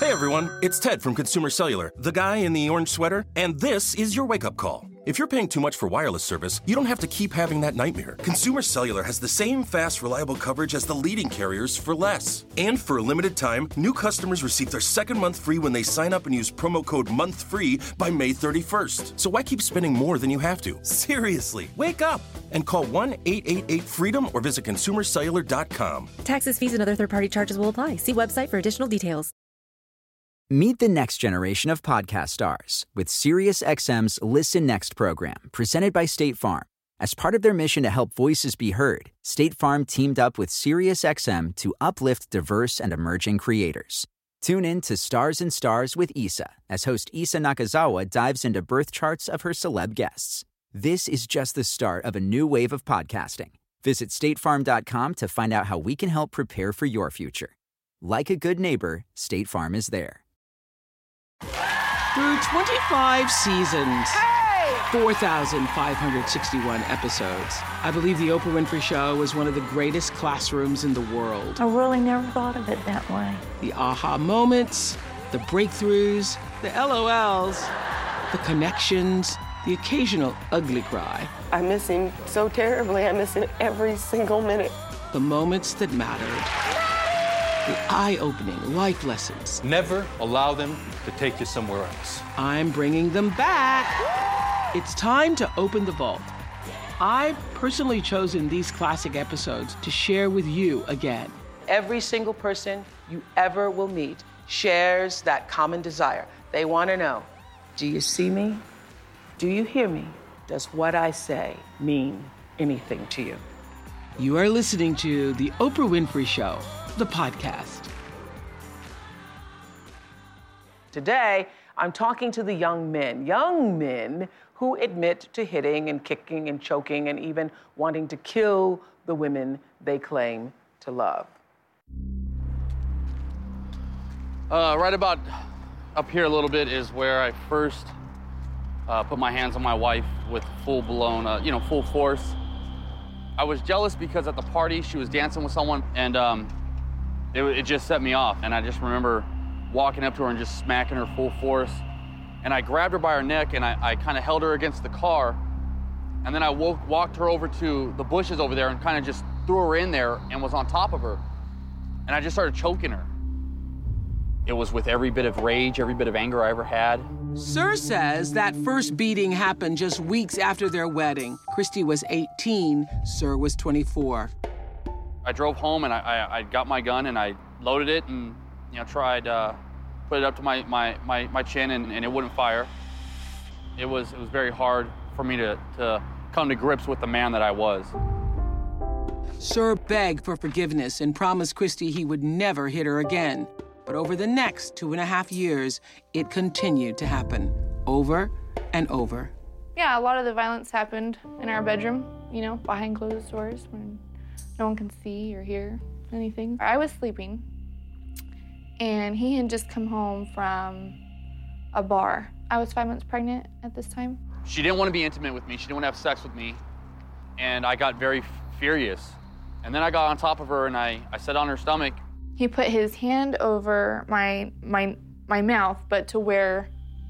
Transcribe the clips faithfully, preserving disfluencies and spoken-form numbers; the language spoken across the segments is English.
Hey everyone, it's Ted from Consumer Cellular, the guy in the orange sweater, and this is your wake-up call. If you're paying too much for wireless service, you don't have to keep having that nightmare. Consumer Cellular has the same fast, reliable coverage as the leading carriers for less. And for a limited time, new customers receive their second month free when they sign up and use promo code MONTHFREE by May thirty-first. So why keep spending more than you have to? Seriously, wake up and call one eight eight eight FREEDOM or visit consumer cellular dot com. Taxes, fees, and other third-party charges will apply. See website for additional details. Meet the next generation of podcast stars with SiriusXM's Listen Next program, presented by State Farm. As part of their mission to help voices be heard, State Farm teamed up with SiriusXM to uplift diverse and emerging creators. Tune in to Stars and Stars with Issa, as host Issa Nakazawa dives into birth charts of her celeb guests. This is just the start of a new wave of podcasting. Visit state farm dot com to find out how we can help prepare for your future. Like a good neighbor, State Farm is there. Through twenty-five seasons, hey! four thousand five hundred sixty-one episodes, I believe The Oprah Winfrey Show was one of the greatest classrooms in the world. I really never thought of it that way. The aha moments, the breakthroughs, the L O Ls, the connections, the occasional ugly cry. I miss him so terribly. I miss him every single minute. The moments that mattered. The eye-opening life lessons. Never allow them to take you somewhere else. I'm bringing them back. It's time to open the vault. I've personally chosen these classic episodes to share with you again. Every single person you ever will meet shares that common desire. They want to know, do you see me? Do you hear me? Does what I say mean anything to you? You are listening to The Oprah Winfrey Show, the podcast. Today, I'm talking to the young men, young men who admit to hitting and kicking and choking and even wanting to kill the women they claim to love. Uh, right about up here a little bit is where I first uh, put my hands on my wife with full-blown, uh, you know, full force. I was jealous because at the party she was dancing with someone, and um, it, it just set me off. And I just remember walking up to her and just smacking her full force. And I grabbed her by her neck and I, I kind of held her against the car. And then I woke, walked her over to the bushes over there and kind of just threw her in there and was on top of her. And I just started choking her. It was with every bit of rage, every bit of anger I ever had. Sir says that first beating happened just weeks after their wedding. Christy was eighteen, Sir was twenty-four. I drove home and I, I, I got my gun and I loaded it and, you know, tried uh, put it up to my, my, my, my chin and, and it wouldn't fire. It was, it was very hard for me to, to come to grips with the man that I was. Sir begged for forgiveness and promised Christy he would never hit her again. But over the next two and a half years, it continued to happen over and over. Yeah, a lot of the violence happened in our bedroom, you know, behind closed doors when no one can see or hear anything. I was sleeping, and he had just come home from a bar. I was five months pregnant at this time. She didn't want to be intimate with me. She didn't want to have sex with me. And I got very furious. And then I got on top of her and I, I sat on her stomach. He put his hand over my my my mouth, but to where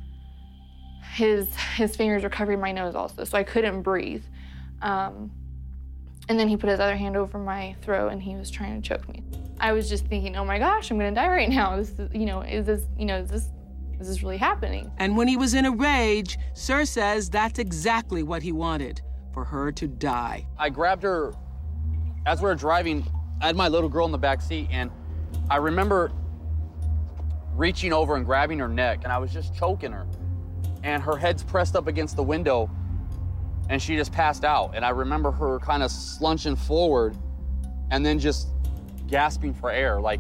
his his fingers were covering my nose also, so I couldn't breathe. Um, and then he put his other hand over my throat, and he was trying to choke me. I was just thinking, oh my gosh, I'm gonna die right now. This is, you know, is this, you know, is this, is this really happening? And when he was in a rage, Sir says that's exactly what he wanted, for her to die. I grabbed her as we were driving. I had my little girl in the back seat, and I remember reaching over and grabbing her neck, and I was just choking her. And her head's pressed up against the window, and she just passed out. And I remember her kind of slunching forward and then just gasping for air, like,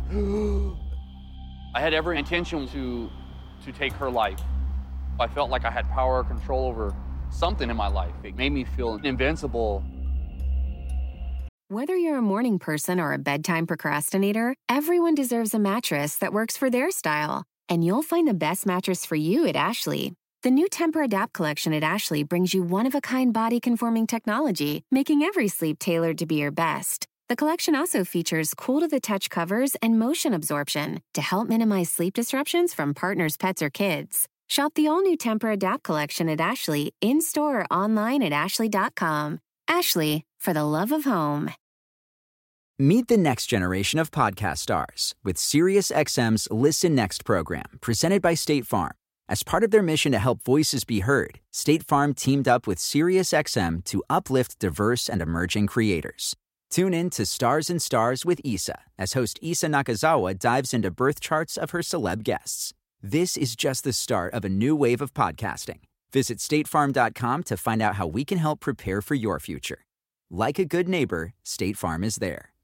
I had every intention to, to take her life. I felt like I had power or control over something in my life. It made me feel invincible. Whether you're a morning person or a bedtime procrastinator, everyone deserves a mattress that works for their style. And you'll find the best mattress for you at Ashley. The new Tempur-Adapt collection at Ashley brings you one-of-a-kind body-conforming technology, making every sleep tailored to be your best. The collection also features cool-to-the-touch covers and motion absorption to help minimize sleep disruptions from partners, pets, or kids. Shop the all-new Tempur-Adapt collection at Ashley, in-store or online at ashley dot com. Ashley, for the love of home. Meet the next generation of podcast stars with SiriusXM's Listen Next program, presented by State Farm. As part of their mission to help voices be heard, State Farm teamed up with SiriusXM to uplift diverse and emerging creators. Tune in to Stars and Stars with Issa, as host Issa Nakazawa dives into birth charts of her celeb guests. This is just the start of a new wave of podcasting. Visit state farm dot com to find out how we can help prepare for your future. Like a good neighbor, State Farm is there.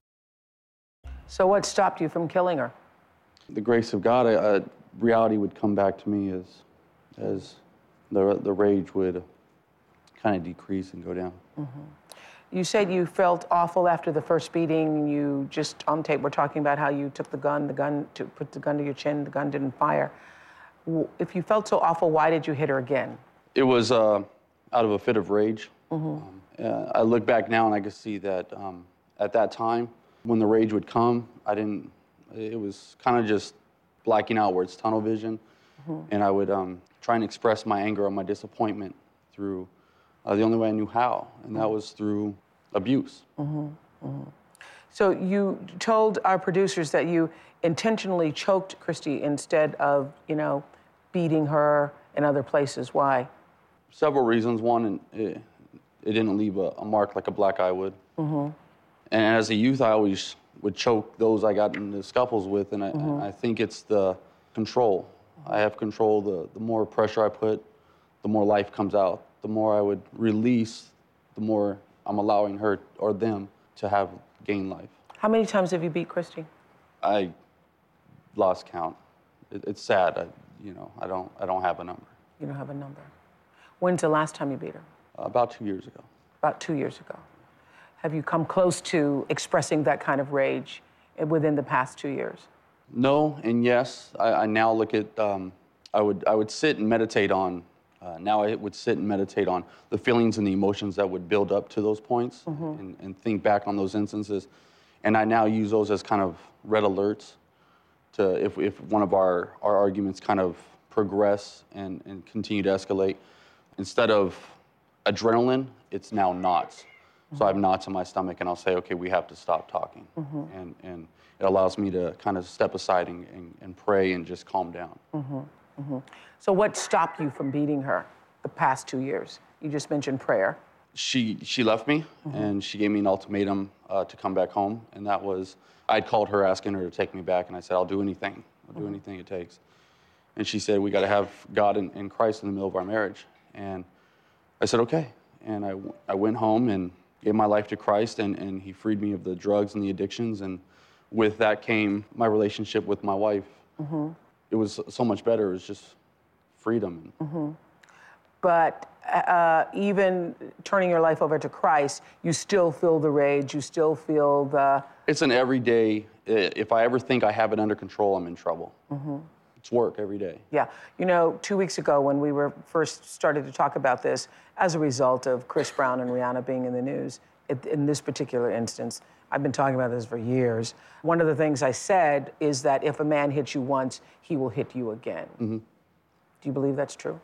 So what stopped you from killing her? The grace of God, uh, reality would come back to me as, as the, the rage would kind of decrease and go down. Mm-hmm. You said you felt awful after the first beating. You just, on tape, were talking about how you took the gun, the gun, to put the gun to your chin, the gun didn't fire. If you felt so awful, why did you hit her again? It was uh, out of a fit of rage. Mm-hmm. Um, uh, I look back now and I can see that um, at that time, when the rage would come, I didn't, it was kind of just blacking out where it's tunnel vision. Mm-hmm. And I would um, try and express my anger or my disappointment through uh, the only way I knew how, and that was through abuse. Mm-hmm. Mm-hmm. So you told our producers that you intentionally choked Christy instead of, you know, beating her in other places. Why? Several reasons. One, it, it didn't leave a, a mark like a black eye would. Mm-hmm. And as a youth, I always would choke those I got into scuffles with, and I, Mm-hmm. I think it's the control. I have control. The, the more pressure I put, the more life comes out. The more I would release, the more I'm allowing her or them to have gain life. How many times have you beat Christy? I lost count. It, it's sad. I, you know, I don't. I don't have a number. You don't have a number. When's the last time you beat her? Uh, about two years ago. About two years ago. Have you come close to expressing that kind of rage within the past two years? No and yes. I, I now look at. Um, I would. I would sit and meditate on. Uh, now I would sit and meditate on the feelings and the emotions that would build up to those points, Mm-hmm. and, and think back on those instances. And I now use those as kind of red alerts to if, if one of our, our arguments kind of progress and, and continue to escalate. Instead of adrenaline, it's now knots. So I have knots in my stomach, and I'll say, okay, we have to stop talking. Mm-hmm. And, and it allows me to kind of step aside and, and, and pray and just calm down. Mm-hmm. Mm-hmm. So what stopped you from beating her the past two years? You just mentioned prayer. She she left me, Mm-hmm. and she gave me an ultimatum uh, to come back home, and that was, I'd called her asking her to take me back, and I said, I'll do anything. I'll do Mm-hmm. anything it takes. And she said, we got to have God and, and Christ in the middle of our marriage. And I said, okay. And I, I went home and gave my life to Christ, and, and he freed me of the drugs and the addictions, and with that came my relationship with my wife. Mm-hmm. It was so much better. It was just freedom. Mm-hmm. But uh, even turning your life over to Christ, you still feel the rage, you still feel the... It's an everyday, if I ever think I have it under control, I'm in trouble. Mm-hmm. It's work every day. Yeah. You know, two weeks ago when we were first started to talk about this, as a result of Chris Brown and Rihanna being in the news, it, in this particular instance, I've been talking about this for years. One of the things I said is that if a man hits you once, he will hit you again. Mm-hmm. Do you believe that's true?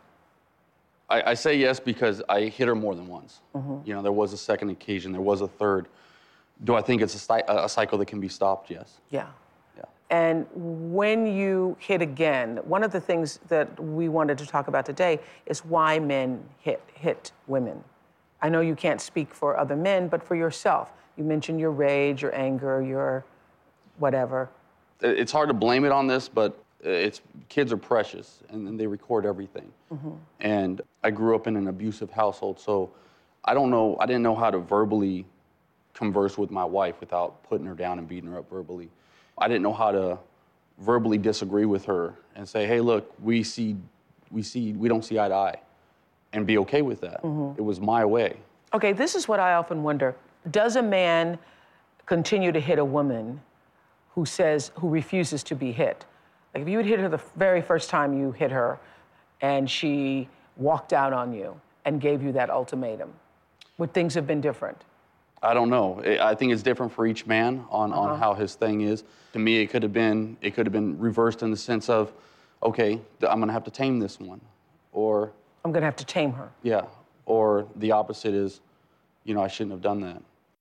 I, I say yes because I hit her more than once. Mm-hmm. You know, there was a second occasion, there was a third. Do I think it's a, a cycle that can be stopped? Yes. Yeah. Yeah. And when you hit again, one of the things that we wanted to talk about today is why men hit hit women. I know you can't speak for other men, but for yourself. You mentioned your rage, your anger, your whatever. It's hard to blame it on this, but it's kids are precious, and, and they record everything. Mm-hmm. And I grew up in an abusive household, so I don't know, I didn't know how to verbally converse with my wife without putting her down and beating her up verbally. I didn't know how to verbally disagree with her and say, hey, look, we see, we see, we don't see eye to eye, and be okay with that. Mm-hmm. It was my way. Okay, this is what I often wonder. Does a man continue to hit a woman who says, who refuses to be hit? Like if you would hit her the very first time you hit her and she walked out on you and gave you that ultimatum, would things have been different? I don't know. I think it's different for each man on, Uh-huh. on how his thing is. To me, it could have been it could have been reversed in the sense of, okay, I'm gonna have to tame this one, or I'm gonna have to tame her. yeah, or the opposite is, you know, I shouldn't have done that.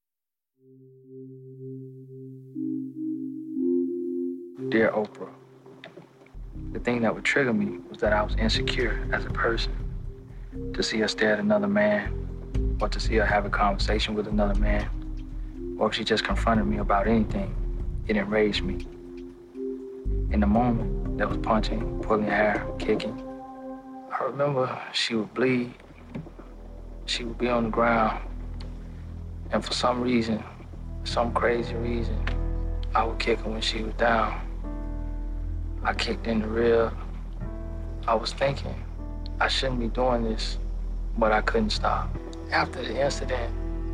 Dear Oprah, the thing that would trigger me was that I was insecure as a person. To see her stare at another man, or to see her have a conversation with another man, or if she just confronted me about anything, it enraged me. In the moment, there was punching, pulling hair, kicking. I remember she would bleed, she would be on the ground, and for some reason, some crazy reason, I would kick her when she was down. I kicked in the rib. I was thinking, I shouldn't be doing this, but I couldn't stop. After the incident,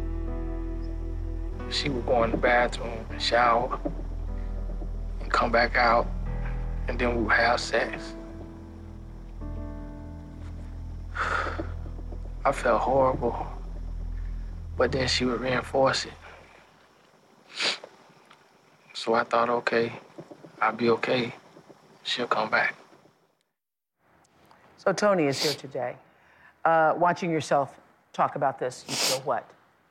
she would go in the bathroom and shower and come back out, and then we would have sex. I felt horrible, but then she would reinforce it. So I thought, okay, I'll be okay. She'll come back. So Tony is here today. Uh, watching yourself talk about this, you feel what?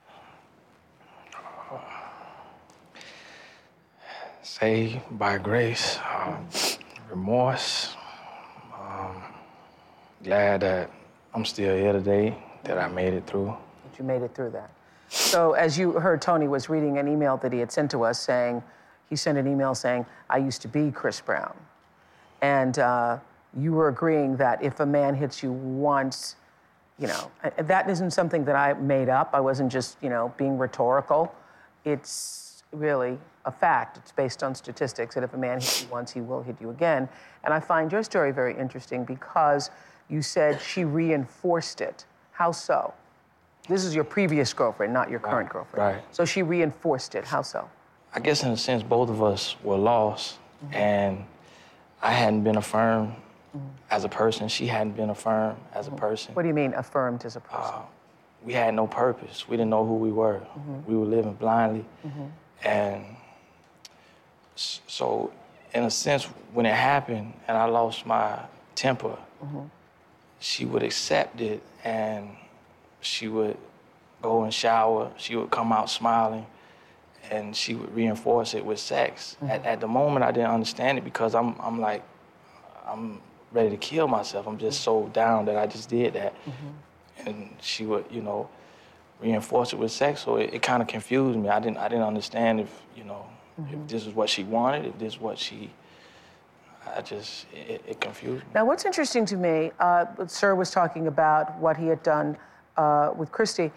Saved by grace, um, remorse. Um, glad that I'm still here today, that I made it through. That you made it through that. So as you heard, Tony was reading an email that he had sent to us saying, he sent an email saying, I used to be Chris Brown. And uh, you were agreeing that if a man hits you once, you know, that isn't something that I made up. I wasn't just, you know, being rhetorical. It's really a fact. It's based on statistics that if a man hits you once, he will hit you again. And I find your story very interesting because you said she reinforced it. How so? This is your previous girlfriend, not your current Right, girlfriend. right. So she reinforced it. How so? I guess in a sense, both of us were lost, mm-hmm. and I hadn't been affirmed mm-hmm. as a person. She hadn't been affirmed as mm-hmm. a person. What do you mean affirmed as a person? Uh, we had no purpose. We didn't know who we were. Mm-hmm. We were living blindly. Mm-hmm. And so, in a sense, when it happened and I lost my temper, mm-hmm. she would accept it and she would go and shower. She would come out smiling and she would reinforce it with sex. Mm-hmm. At, at the moment, I didn't understand it because I'm, I'm like, I'm ready to kill myself. I'm just so down that I just did that. Mm-hmm. And she would, you know, reinforce it with sex. So it, it kind of confused me. I didn't, I didn't understand if, you know, mm-hmm. if this is what she wanted, if this is what she, I just, it, it confused me. Now, what's interesting to me, uh, Sir was talking about what he had done uh, with Christy.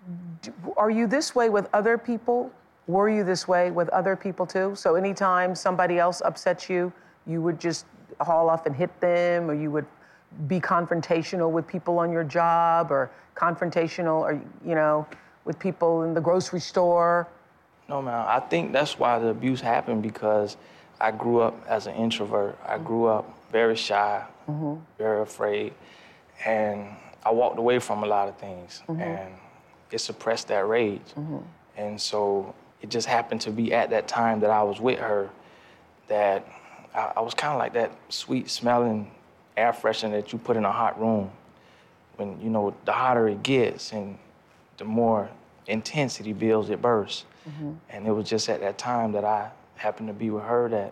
Are you this way with other people? Were you this way with other people too? So anytime somebody else upsets you, you would just haul off and hit them, or you would be confrontational with people on your job, or confrontational, or, you know, with people in the grocery store? No, man, I think that's why the abuse happened, because I grew up as an introvert. I grew up very shy, mm-hmm. very afraid, and I walked away from a lot of things, mm-hmm. and it suppressed that rage. Mm-hmm. And so it just happened to be at that time that I was with her that I, I was kind of like that sweet smelling air freshener that you put in a hot room. When, you know, the hotter it gets and the more intensity builds, it bursts. Mm-hmm. And it was just at that time that I happened to be with her that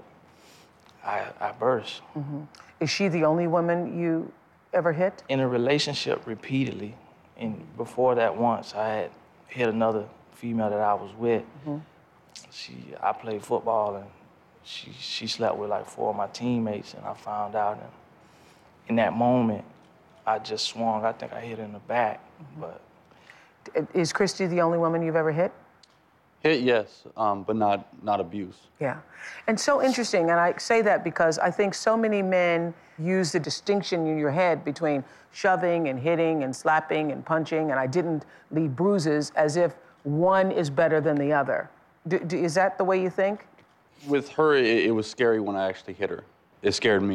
I, I burst. Mm-hmm. Is she the only woman you ever hit? In a relationship repeatedly. And before that once, I had hit another female that I was with. Mm-hmm. She, I played football and she, she slept with like four of my teammates, and I found out. And in that moment, I just swung. I think I hit her in the back, mm-hmm. but. Is Christy the only woman you've ever hit? Hit, yes, um, but not not abuse. Yeah, and so interesting, and I say that because I think so many men use the distinction in your head between shoving and hitting and slapping and punching, and I didn't leave bruises, as if one is better than the other. Do, do, is that the way you think? With her, it, it was scary when I actually hit her. It scared me.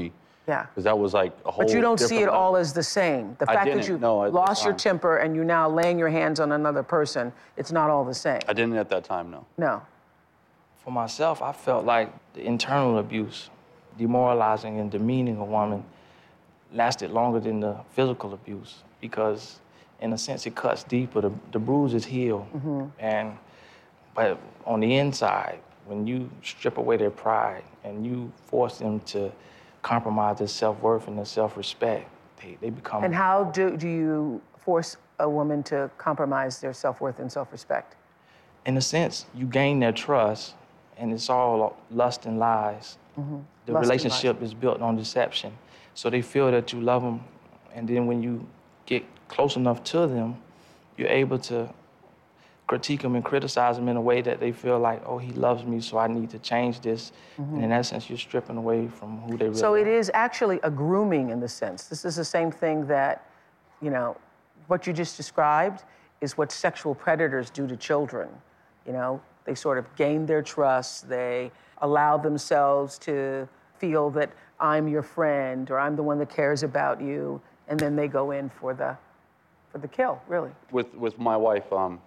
Yeah. Because that was like a whole But you don't see it different all level. as the same. The I fact that didn't, you no, at the lost your time. temper and you now laying your hands on another person, it's not all the same. I didn't at that time, no. No. For myself, I felt like the internal abuse, demoralizing and demeaning a woman, lasted longer than the physical abuse because, in a sense, it cuts deeper. The, the bruises heal. Mm-hmm. And, but on the inside, when you strip away their pride and you force them to compromise their self-worth and their self-respect, they, they become... And how do, do you force a woman to compromise their self-worth and self-respect? In a sense, you gain their trust, and it's all lust and lies. Mm-hmm. The Lust relationship and lies. is built on deception. So they feel that you love them, and then when you get close enough to them, you're able to critique them and criticize them in a way that they feel like, oh, he loves me, so I need to change this. Mm-hmm. And in that sense, you're stripping away from who they really So are. it is actually a grooming in the sense. This is the same thing that, you know, what you just described is what sexual predators do to children. You know, they sort of gain their trust, they allow themselves to feel that I'm your friend or I'm the one that cares about you, and then they go in for the, for the kill, really. With, with my wife, um,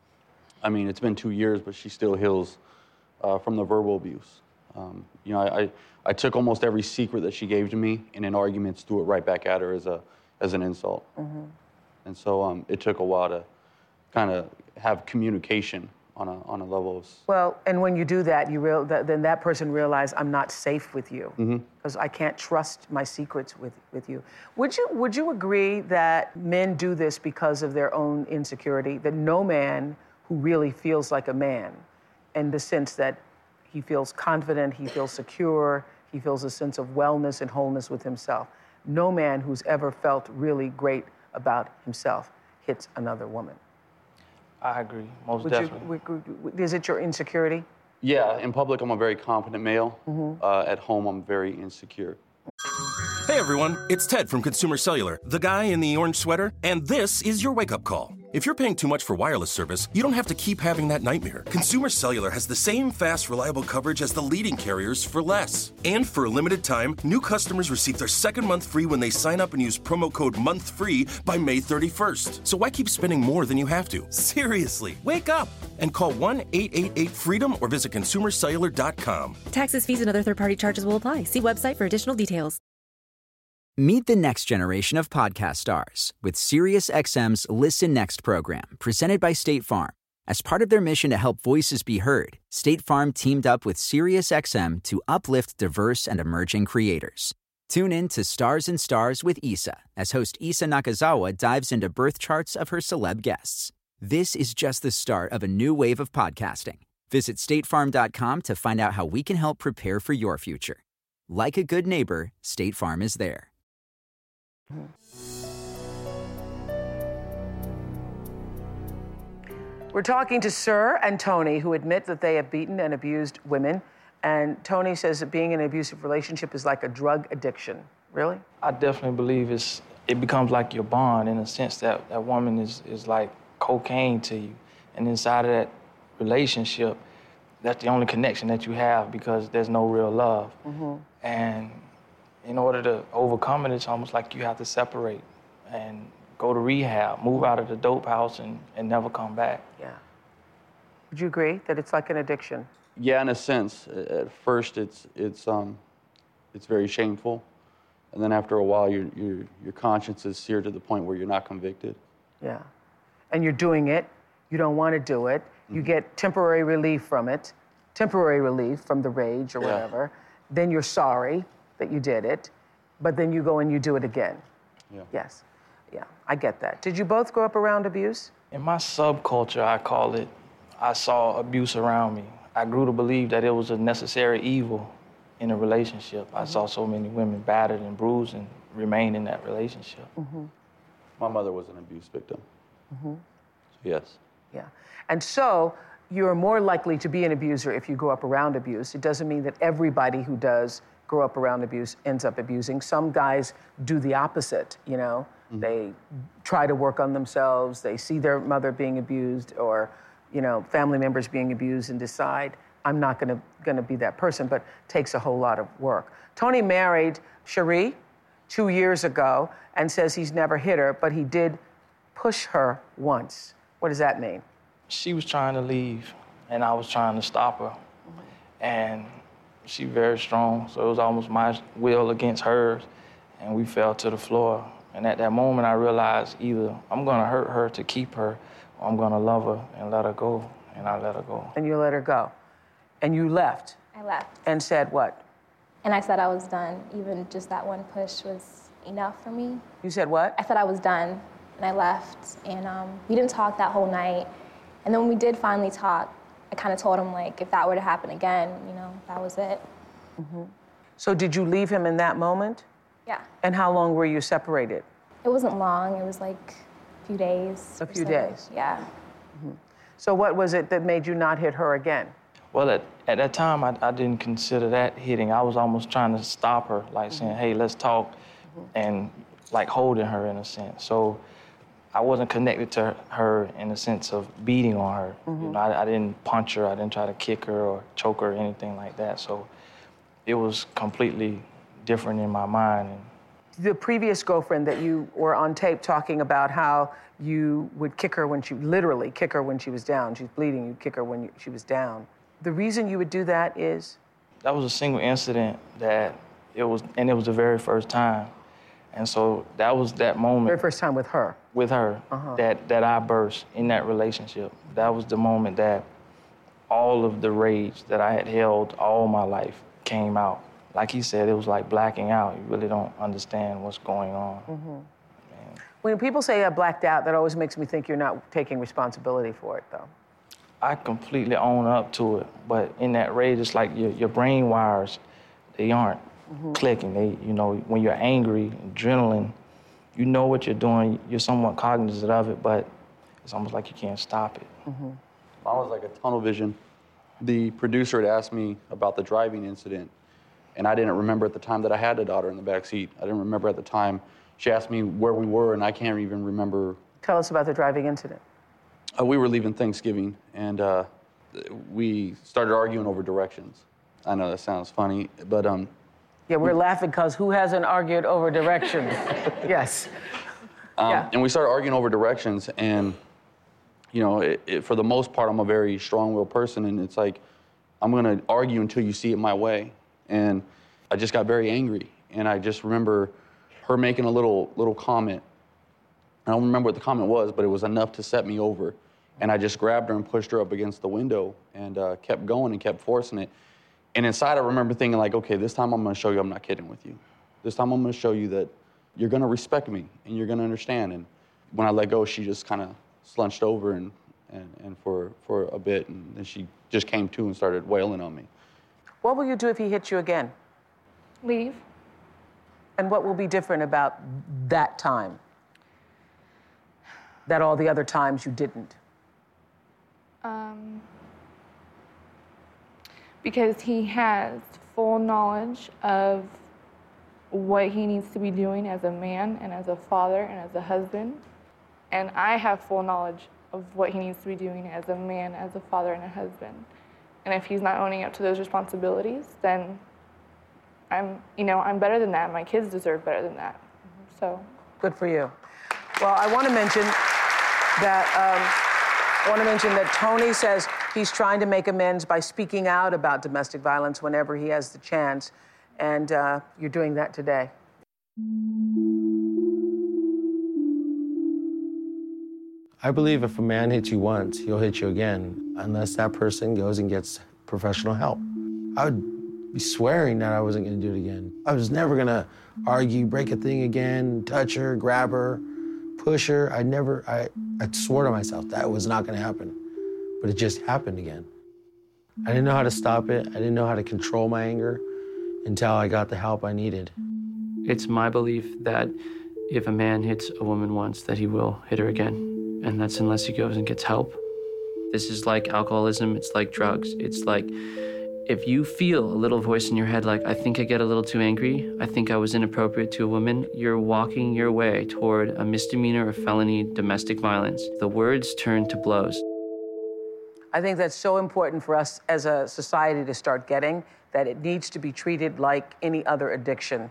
I mean, it's been two years, but she still heals uh, from the verbal abuse. Um, you know, I, I, I took almost every secret that she gave to me, and in arguments, threw it right back at her as a as an insult. Mm-hmm. And so um, it took a while to kind of have communication on a on a level of... Well, and when you do that, you real that, then that person realizes I'm not safe with you Mm-hmm. because I can't trust my secrets with, with you. Would you would you agree that men do this because of their own insecurity? That no man who really feels like a man, in the sense that he feels confident, he feels secure, he feels a sense of wellness and wholeness with himself. No man who's ever felt really great about himself hits another woman. I agree, most Would definitely. you, would, would, is it your insecurity? Yeah, in public, I'm a very confident male. Mm-hmm. Uh, at home, I'm very insecure. Hey everyone, it's Ted from Consumer Cellular, the guy in the orange sweater, and this is your wake-up call. If you're paying too much for wireless service, you don't have to keep having that nightmare. Consumer Cellular has the same fast, reliable coverage as the leading carriers for less. And for a limited time, new customers receive their second month free when they sign up and use promo code MONTHFREE by May thirty-first. So why keep spending more than you have to? Seriously, wake up and call one eight eight eight FREEDOM or visit consumer cellular dot com. Taxes, fees, and other third-party charges will apply. See website for additional details. Meet the next generation of podcast stars with SiriusXM's Listen Next program, presented by State Farm. As part of their mission to help voices be heard, State Farm teamed up with SiriusXM to uplift diverse and emerging creators. Tune in to Stars and Stars with Issa, as host Issa Nakazawa dives into birth charts of her celeb guests. This is just the start of a new wave of podcasting. Visit state farm dot com to find out how we can help prepare for your future. Like a good neighbor, State Farm is there. We're talking to Sir and Tony, who admit that they have beaten and abused women. And Tony says that being in an abusive relationship is like a drug addiction. Really? I definitely believe it's it becomes like your bond in a sense that that woman is, is like cocaine to you. And inside of that relationship, that's the only connection that you have because there's no real love. Mm-hmm. And in order to overcome it, it's almost like you have to separate and go to rehab, move out of the dope house and, and never come back. Yeah. Would you agree that it's like an addiction? Yeah, in a sense. At first, it's it's um, it's very shameful, and then after a while, your your your conscience is seared to the point where you're not convicted. Yeah. And you're doing it. You don't want to do it. You Mm-hmm. get temporary relief from it, temporary relief from the rage or Yeah. whatever. Then you're sorry that you did it, but then you go and you do it again. Yeah. Yes. Yeah, I get that. Did you both grow up around abuse? In my subculture, I call it, I saw abuse around me. I grew to believe that it was a necessary evil in a relationship. I saw so many women battered and bruised and remain in that relationship. Mm-hmm. My mother was an abuse victim. Mm-hmm. So yes. Yeah. And so you're more likely to be an abuser if you grow up around abuse. It doesn't mean that everybody who does grow up around abuse ends up abusing. Some guys do the opposite, you know. Mm-hmm. They try to work on themselves. They see their mother being abused or, you know, family members being abused and decide, I'm not gonna, gonna be that person, but takes a whole lot of work. Tony married Cherie, two years ago and says he's never hit her, but he did push her once. What does that mean? She was trying to leave, and I was trying to stop her. Mm-hmm. And she very strong, so it was almost my will against hers, and we fell to the floor. And at that moment, I realized either I'm gonna hurt her to keep her, or I'm gonna love her and let her go, and I let her go. And you let her go. And you left. I left. And said what? And I said I was done. Even just that one push was enough for me. You said what? I said I was done, and I left. And um, we didn't talk that whole night. And then when we did finally talk, I kind of told him, like, if that were to happen again, you know, that was it. Mm-hmm. So did you leave him in that moment? Yeah. And how long were you separated? It wasn't long. It was like a few days. A few so. days? Yeah. Mm-hmm. So what was it that made you not hit her again? Well, at, at that time, I, I didn't consider that hitting. I was almost trying to stop her, like mm-hmm. saying, hey, let's talk, mm-hmm. and like holding her in a sense. So I wasn't connected to her in the sense of beating on her. Mm-hmm. You know, I, I didn't punch her, I didn't try to kick her or choke her or anything like that. So it was completely different in my mind. And the previous girlfriend that you were on tape talking about how you would kick her when she, literally kick her when she was down. She's bleeding, you'd kick her when you, she was down. The reason you would do that is? That was a single incident that it was, and it was the very first time. And so that was that moment. Very first time with her? With her, uh-huh. that, that I burst in that relationship. That was the moment that all of the rage that I had held all my life came out. Like he said, it was like blacking out. You really don't understand what's going on. Mm-hmm. When people say I blacked out, that always makes me think you're not taking responsibility for it, though. I completely own up to it, but in that rage, it's like your, your brain wires, they aren't mm-hmm. clicking. They, you know, when you're angry, adrenaline, you know what you're doing, you're somewhat cognizant of it, but it's almost like you can't stop it. Mm-hmm. Mine was like a tunnel vision. The producer had asked me about the driving incident, and I didn't remember at the time that I had a daughter in the back seat. I didn't remember at the time. She asked me where we were, and I can't even remember. Tell us about the driving incident. Uh, we were leaving Thanksgiving, and uh, we started arguing over directions. I know that sounds funny, but... um. Yeah, we're we, laughing because who hasn't argued over directions? Yes. Um, yeah. And we started arguing over directions, and, you know, it, it, for the most part, I'm a very strong-willed person, and it's like, I'm going to argue until you see it my way. And I just got very angry, and I just remember her making a little little comment. I don't remember what the comment was, but it was enough to set me over. And I just grabbed her and pushed her up against the window and uh, kept going and kept forcing it. And inside, I remember thinking, like, okay, this time I'm going to show you I'm not kidding with you. This time I'm going to show you that you're going to respect me and you're going to understand. And when I let go, she just kind of slunched over and, and, and for, for a bit, and then she just came to and started wailing on me. What will you do if he hits you again? Leave. And what will be different about that time that all the other times you didn't? Um, because he has full knowledge of what he needs to be doing as a man and as a father and as a husband. And I have full knowledge of what he needs to be doing as a man, as a father, and a husband. And if he's not owning up to those responsibilities, then I'm, you know, I'm better than that. My kids deserve better than that. Mm-hmm. So. Good for you. Well, I want to mention that, um, I want to mention that Tony says he's trying to make amends by speaking out about domestic violence whenever he has the chance. And uh, you're doing that today. I believe if a man hits you once, he'll hit you again, unless that person goes and gets professional help. I would be swearing that I wasn't gonna do it again. I was never gonna argue, break a thing again, touch her, grab her, push her. I never, I, I swore to myself that was not gonna happen, but it just happened again. I didn't know how to stop it. I didn't know how to control my anger until I got the help I needed. It's my belief that if a man hits a woman once, that he will hit her again. And that's unless he goes and gets help. This is like alcoholism, it's like drugs. It's like, if you feel a little voice in your head like, I think I get a little too angry, I think I was inappropriate to a woman, you're walking your way toward a misdemeanor or felony domestic violence. The words turn to blows. I think that's so important for us as a society to start getting, that it needs to be treated like any other addiction.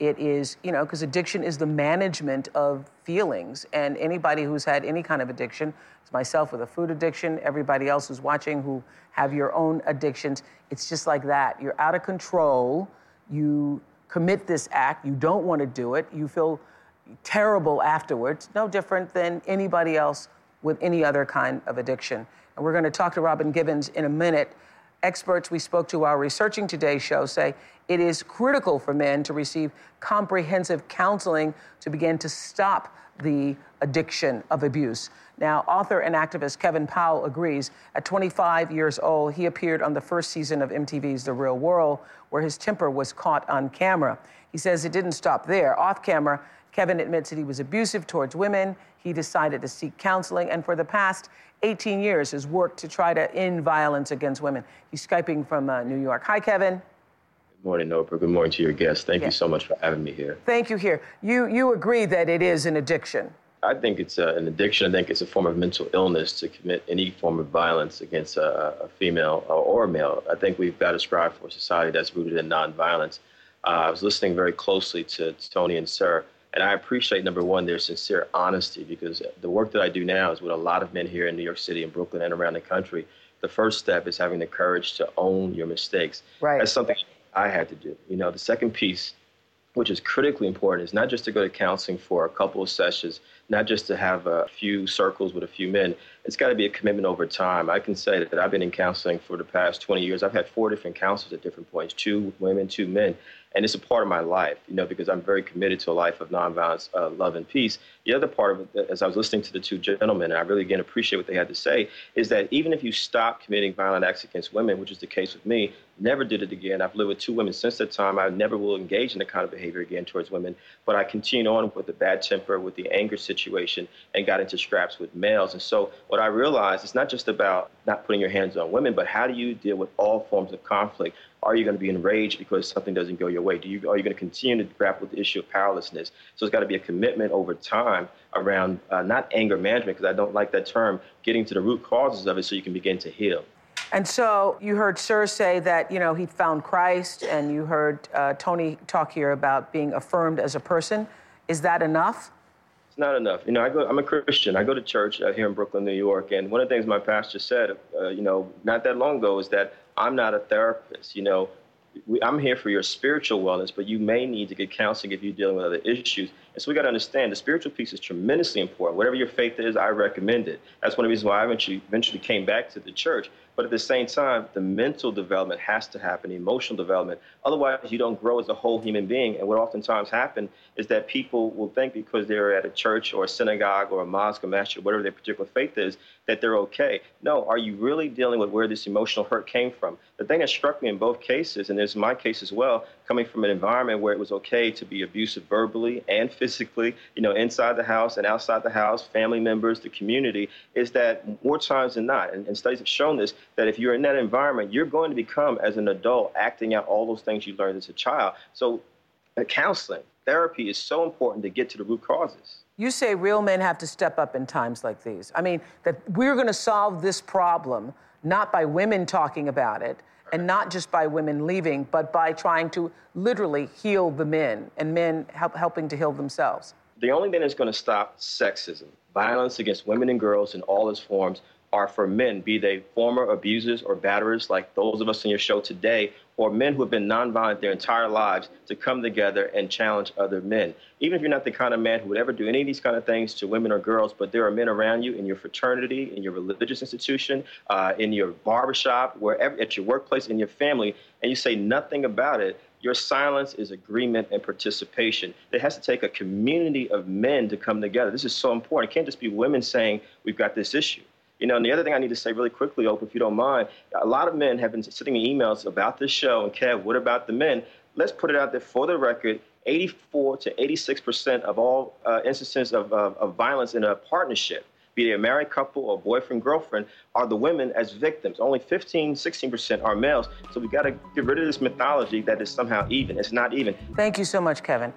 It is, you know, because addiction is the management of feelings. And anybody who's had any kind of addiction, it's myself with a food addiction, everybody else who's watching who have your own addictions, it's just like that. You're out of control. You commit this act. You don't want to do it. You feel terrible afterwards. No different than anybody else with any other kind of addiction. And we're going to talk to Robin Givens in a minute. Experts we spoke to while researching today's show say it is critical for men to receive comprehensive counseling to begin to stop the addiction of abuse. Now, author and activist Kevin Powell agrees. At twenty-five years old, he appeared on the first season of M T V's The Real World, where his temper was caught on camera. He says it didn't stop there. Off camera, Kevin admits that he was abusive towards women. He decided to seek counseling, and for the past eighteen years has worked to try to end violence against women. He's Skyping from uh, New York. Hi, Kevin. Good morning, Oprah. Good morning to your guests. Thank yeah. you so much for having me here. Thank you here. You, you agree that it is an addiction? I think it's uh, an addiction. I think it's a form of mental illness to commit any form of violence against a, a female or a male. I think we've got to strive for a society that's rooted in nonviolence. Uh, I was listening very closely to Tony and Sir, and I appreciate, number one, their sincere honesty, because the work that I do now is with a lot of men here in New York City and Brooklyn and around the country. The first step is having the courage to own your mistakes. Right. That's something I had to do. You know, the second piece, which is critically important, is not just to go to counseling for a couple of sessions, not just to have a few circles with a few men. It's got to be a commitment over time. I can say that I've been in counseling for the past twenty years. I've had four different counselors at different points, two women, two men. And it's a part of my life, you know, because I'm very committed to a life of nonviolence, uh, love, and peace. The other part of it, as I was listening to the two gentlemen, and I really, again, appreciate what they had to say, is that even if you stop committing violent acts against women, which is the case with me, never did it again. I've lived with two women since that time. I never will engage in that kind of behavior again towards women. But I continued on with the bad temper, with the anger situation, and got into scraps with males. And so what I realized, it's not just about not putting your hands on women, but how do you deal with all forms of conflict? Are you going to be enraged because something doesn't go your way? Do you, are you going to continue to grapple with the issue of powerlessness? So it's got to be a commitment over time around uh, not anger management, because I don't like that term, getting to the root causes of it so you can begin to heal. And so you heard Sir say that, you know, he found Christ, and you heard uh, Tony talk here about being affirmed as a person. Is that enough? It's not enough. You know, I go, I'm a Christian. I go to church uh, here in Brooklyn, New York. And one of the things my pastor said, uh, you know, not that long ago is that I'm not a therapist. You know, we, I'm here for your spiritual wellness, but you may need to get counseling if you're dealing with other issues. And so we got to understand the spiritual piece is tremendously important. Whatever your faith is, I recommend it. That's one of the reasons why I eventually, eventually came back to the church. But at the same time, the mental development has to happen, emotional development. Otherwise, you don't grow as a whole human being. And what oftentimes happens is that people will think because they're at a church or a synagogue or a mosque or masjid, whatever their particular faith is, that they're okay. No, are you really dealing with where this emotional hurt came from? The thing that struck me in both cases, and there's my case as well, coming from an environment where it was okay to be abusive verbally and physically, you know, inside the house and outside the house, family members, the community, is that more times than not, and, and studies have shown this, that if you're in that environment, you're going to become, as an adult, acting out all those things you learned as a child. So uh, counseling, therapy is so important to get to the root causes. You say real men have to step up in times like these. I mean, that we're going to solve this problem not by women talking about it, and not just by women leaving, but by trying to literally heal the men, and men help, helping to heal themselves. The only thing that's going to stop sexism, violence against women and girls in all its forms, are for men, be they former abusers or batterers like those of us in your show today, or men who have been nonviolent their entire lives, to come together and challenge other men. Even if you're not the kind of man who would ever do any of these kind of things to women or girls, but there are men around you in your fraternity, in your religious institution, uh, in your barbershop, wherever, at your workplace, in your family, and you say nothing about it, your silence is agreement and participation. It has to take a community of men to come together. This is so important. It can't just be women saying, we've got this issue. You know, and the other thing I need to say really quickly, Oprah, if you don't mind, a lot of men have been sending me emails about this show, and Kev, what about the men? Let's put it out there for the record, eighty-four to eighty-six percent of all uh, instances of, of, of violence in a partnership, be they a married couple or boyfriend, girlfriend, are the women as victims. Only fifteen, sixteen percent are males. So we got to get rid of this mythology that is somehow even. It's not even. Thank you so much, Kevin.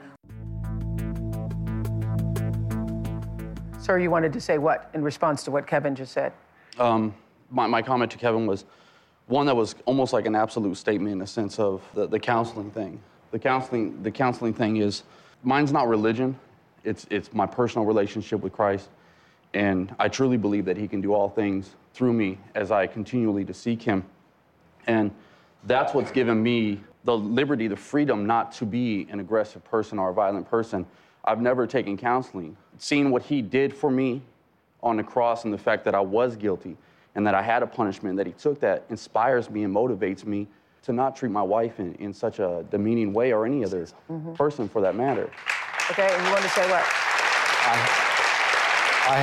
Sir, you wanted to say what in response to what Kevin just said? Um, my, my comment to Kevin was one that was almost like an absolute statement in the sense of the, the counseling thing. The counseling, the counseling thing is, mine's not religion. It's, it's my personal relationship with Christ. And I truly believe that he can do all things through me as I continually to seek him. And that's what's given me the liberty, the freedom not to be an aggressive person or a violent person. I've never taken counseling. Seeing what he did for me on the cross and the fact that I was guilty and that I had a punishment, that he took that, inspires me and motivates me to not treat my wife in, in such a demeaning way, or any other mm-hmm. person for that matter. Okay, and you want to say what? I, I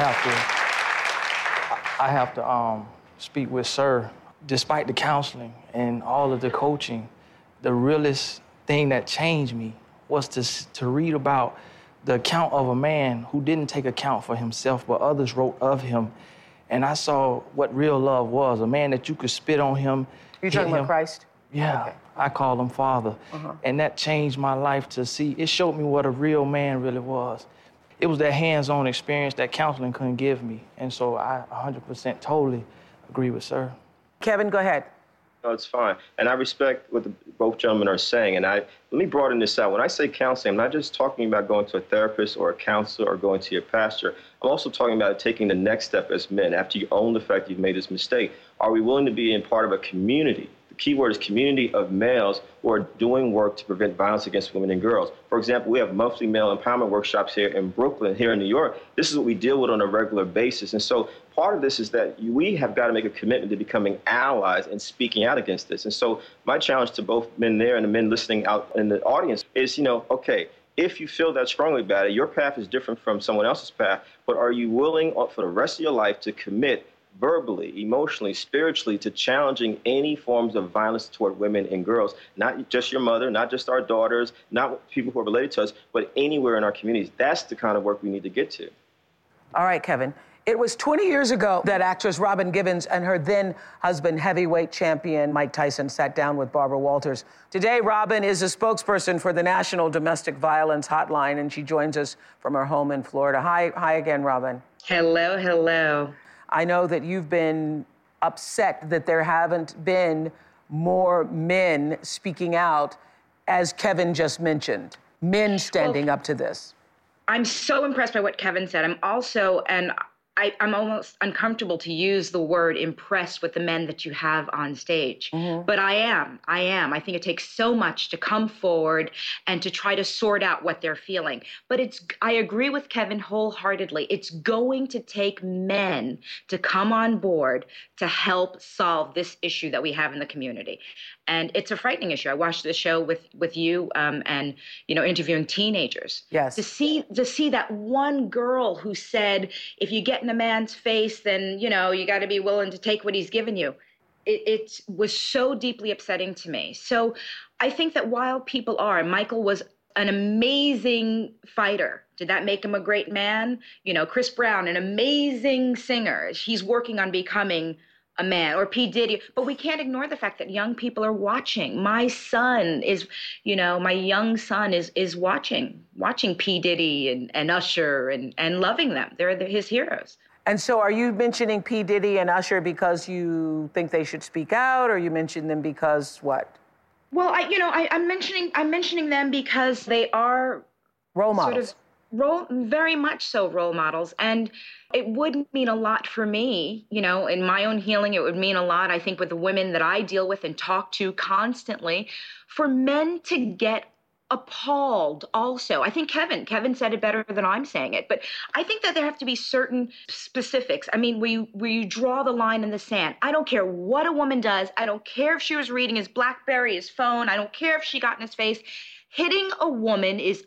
have to, I have to um, speak with Sir. Despite the counseling and all of the coaching, the realest thing that changed me was to, to read about the account of a man who didn't take account for himself, but others wrote of him. And I saw what real love was, a man that you could spit on him. You're talking him. about Christ? Yeah, okay. I call him Father. Uh-huh. And that changed my life to see. It showed me what a real man really was. It was that hands-on experience that counseling couldn't give me. And so I one hundred percent totally agree with Sir. Kevin, go ahead. No, it's fine. And I respect what the, both gentlemen are saying. And I let me broaden this out. When I say counseling, I'm not just talking about going to a therapist or a counselor or going to your pastor. I'm also talking about taking the next step as men after you own the fact you've made this mistake. Are we willing to be in part of a community? The key word is community of males who are doing work to prevent violence against women and girls. For example, we have monthly male empowerment workshops here in Brooklyn, here in New York. This is what we deal with on a regular basis. And so part of this is that we have got to make a commitment to becoming allies and speaking out against this. And so my challenge to both men there and the men listening out in the audience is, you know, okay, if you feel that strongly about it, your path is different from someone else's path, but are you willing for the rest of your life to commit verbally, emotionally, spiritually, to challenging any forms of violence toward women and girls, not just your mother, not just our daughters, not people who are related to us, but anywhere in our communities? That's the kind of work we need to get to. All right, Kevin. It was twenty years ago that actress Robin Givens and her then husband, heavyweight champion Mike Tyson, sat down with Barbara Walters. Today, Robin is a spokesperson for the National Domestic Violence Hotline, and she joins us from her home in Florida. Hi, hi again, Robin. Hello, hello. I know that you've been upset that there haven't been more men speaking out, as Kevin just mentioned, men standing well, up to this. I'm so impressed by what Kevin said. I'm also, and I, I'm almost uncomfortable to use the word impressed with the men that you have on stage. Mm-hmm. But I am, I am. I think it takes so much to come forward and to try to sort out what they're feeling. But it's, I agree with Kevin wholeheartedly. It's going to take men to come on board to help solve this issue that we have in the community. And it's a frightening issue. I watched the show with, with you um, and, you know, interviewing teenagers. Yes. To see, to see that one girl who said, if you get in a man's face, then, you know, you got to be willing to take what he's given you. It, it was so deeply upsetting to me. So I think that while people are, Michael was an amazing fighter. Did that make him a great man? You know, Chris Brown, an amazing singer. He's working on becoming a man, or P. Diddy, but we can't ignore the fact that young people are watching. My son is, you know, my young son is is watching, watching P. Diddy and, and Usher and, and loving them. They're the, his heroes. And so are you mentioning P. Diddy and Usher because you think they should speak out, or you mention them because what? Well, I, you know, I, I'm mentioning I'm mentioning them because they are role models. Sort of role, very much so role models. And it would mean a lot for me, you know, in my own healing, it would mean a lot, I think, with the women that I deal with and talk to constantly, for men to get appalled also. I think Kevin, Kevin said it better than I'm saying it, but I think that there have to be certain specifics. I mean, where you, where you draw the line in the sand. I don't care what a woman does. I don't care if she was reading his BlackBerry, his phone. I don't care if she got in his face. Hitting a woman is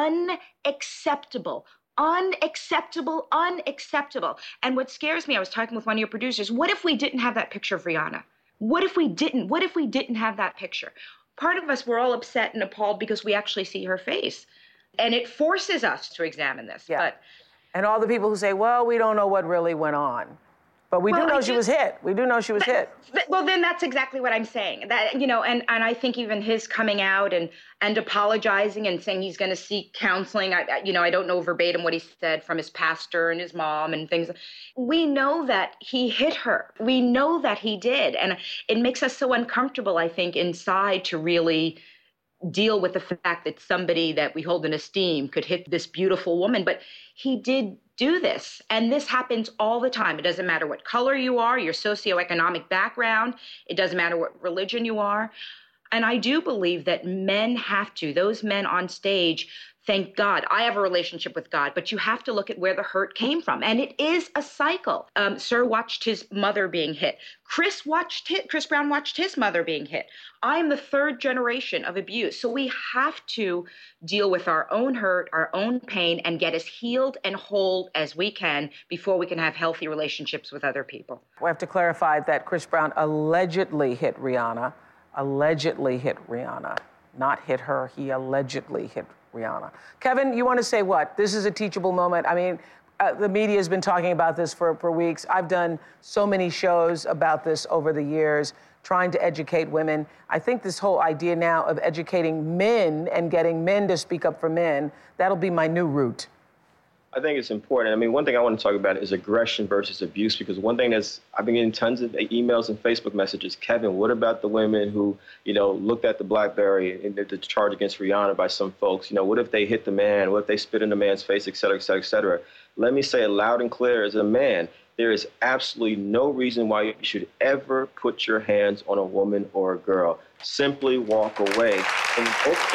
unacceptable. Unacceptable, unacceptable. And what scares me, I was talking with one of your producers, what if we didn't have that picture of Rihanna? What if we didn't? What if we didn't have that picture? Part of us, we're all upset and appalled because we actually see her face. And it forces us to examine this. Yeah. But, and all the people who say, well, we don't know what really went on. But we well, do know I she do, was hit. We do know she was but, hit. But, well, then that's exactly what I'm saying. That, you know, and, and I think even his coming out and, and apologizing and saying he's going to seek counseling, I, I, you know, I don't know verbatim what he said from his pastor and his mom and things. We know that he hit her. We know that he did. And it makes us so uncomfortable, I think, inside to really deal with the fact that somebody that we hold in esteem could hit this beautiful woman, but he did do this. And this happens all the time. It doesn't matter what color you are, your socioeconomic background. It doesn't matter what religion you are. And I do believe that men have to, those men on stage, thank God. I have a relationship with God, but you have to look at where the hurt came from. And it is a cycle. Um, Sir watched his mother being hit. Chris watched his, Chris Brown watched his mother being hit. I am the third generation of abuse. So we have to deal with our own hurt, our own pain, and get as healed and whole as we can before we can have healthy relationships with other people. We have to clarify that Chris Brown allegedly hit Rihanna, allegedly hit Rihanna, not hit her. He allegedly hit Rihanna. Kevin, you want to say what? This is a teachable moment. I mean, uh, the media has been talking about this for, for weeks. I've done so many shows about this over the years, trying to educate women. I think this whole idea now of educating men and getting men to speak up for men, that'll be my new route. I think it's important. I mean, one thing I want to talk about is aggression versus abuse, because one thing that's, I've been getting tons of emails and Facebook messages. Kevin, what about the women who, you know, looked at the BlackBerry and the charge against Rihanna by some folks? You know, what if they hit the man? What if they spit in the man's face, et cetera, et cetera, et cetera? Let me say it loud and clear as a man, there is absolutely no reason why you should ever put your hands on a woman or a girl. Simply walk away. And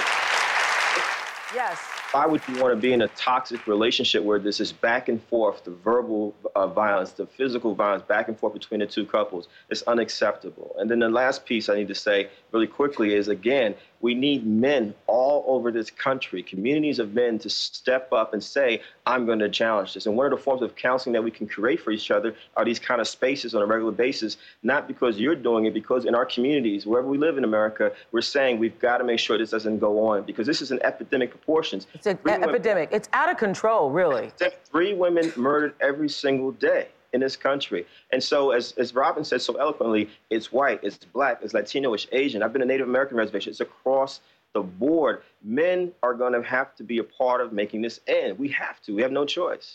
yes. Why would you want to be in a toxic relationship where this is back and forth, the verbal uh, violence, the physical violence, back and forth between the two couples? It's unacceptable. And then the last piece I need to say really quickly is, again, we need men all over this country, communities of men, to step up and say, I'm going to challenge this. And one of the forms of counseling that we can create for each other are these kind of spaces on a regular basis, not because you're doing it, because in our communities, wherever we live in America, we're saying we've got to make sure this doesn't go on, because this is an epidemic proportions. It's an e- epidemic. It's out of control, really. Three women murdered every single day in this country. And so, as, as Robin said so eloquently, it's white, it's black, it's Latino, it's Asian. I've been a Native American reservation. It's across the board. Men are going to have to be a part of making this end. We have to. We have no choice.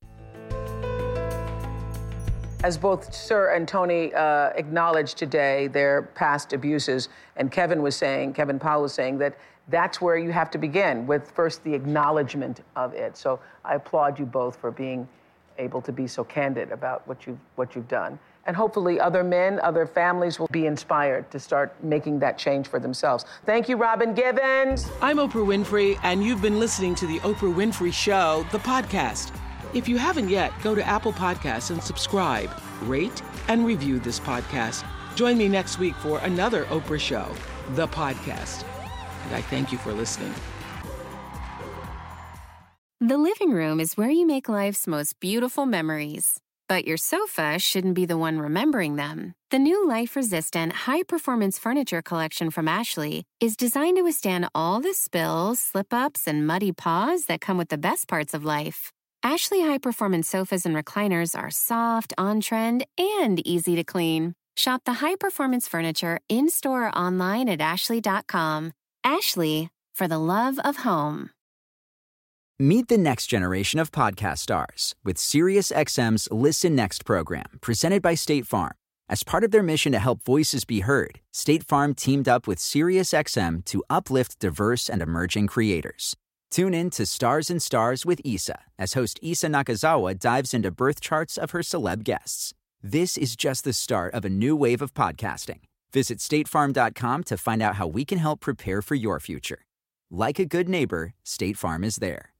As both Sir and Tony uh, acknowledged today their past abuses, and Kevin was saying, Kevin Powell was saying that that's where you have to begin, with first the acknowledgement of it. So I applaud you both for being able to be so candid about what you've, what you've done. And hopefully other men, other families will be inspired to start making that change for themselves. Thank you, Robin Givens. I'm Oprah Winfrey, and you've been listening to The Oprah Winfrey Show, the podcast. If you haven't yet, go to Apple Podcasts and subscribe, rate, and review this podcast. Join me next week for another Oprah Show, the podcast. And I thank you for listening. The living room is where you make life's most beautiful memories. But your sofa shouldn't be the one remembering them. The new life-resistant, high-performance furniture collection from Ashley is designed to withstand all the spills, slip-ups, and muddy paws that come with the best parts of life. Ashley high-performance sofas and recliners are soft, on-trend, and easy to clean. Shop the high-performance furniture in-store or online at ashley dot com. Ashley, for the love of home. Meet the next generation of podcast stars with SiriusXM's Listen Next program, presented by State Farm. As part of their mission to help voices be heard, State Farm teamed up with SiriusXM to uplift diverse and emerging creators. Tune in to Stars and Stars with Issa, as host Issa Nakazawa dives into birth charts of her celeb guests. This is just the start of a new wave of podcasting. Visit state farm dot com to find out how we can help prepare for your future. Like a good neighbor, State Farm is there.